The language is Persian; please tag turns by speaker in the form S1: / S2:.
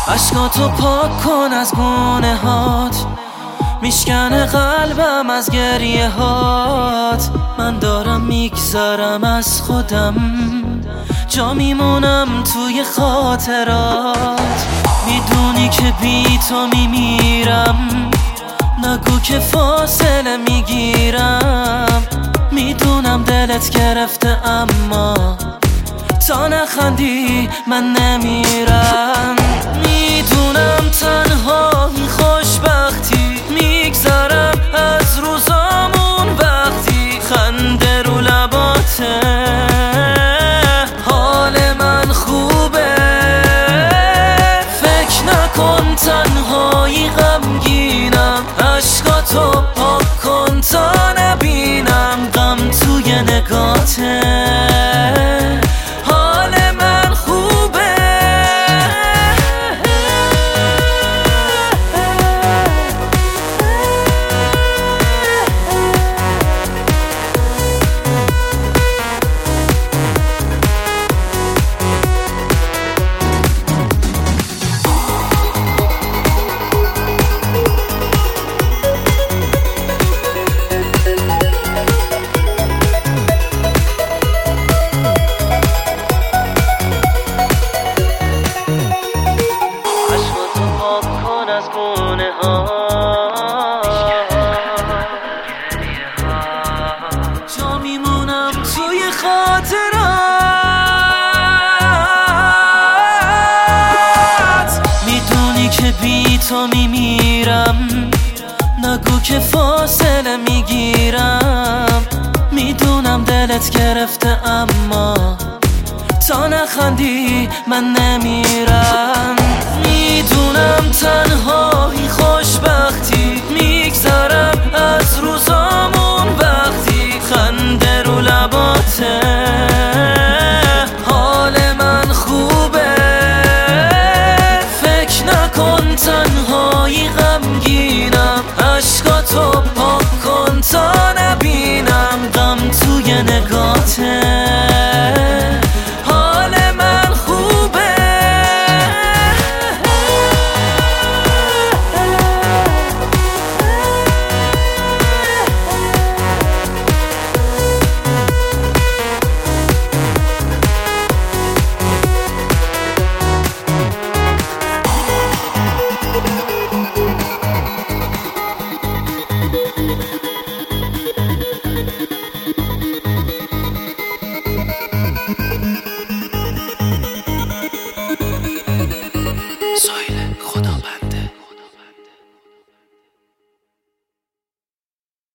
S1: اشکاتو پاک کن از گونه هات، میشکنه قلبم از گریه هات. من دارم میگذرم از خودم، جا میمونم توی خاطرات. میدونی که بی تو میمیرم، نگو که فاصله میگیرم. میدونم دلت گرفته اما تا نخندی من نمیرم. میدونم تنهایی خوشبختی، میگذرم از روزامون وقتی خنده رو لباته. حال من خوبه، فکر نکن تنهایی غمگینم. عشقاتو پاک کن تا نبینم غم توی نگاته. جا میمونم توی خاطرات. میدونی که بی تو میمیرم، نگو که فاصله میگیرم. میدونم دلت گرفته اما تا نخندی من نمیرم. میدونم تنها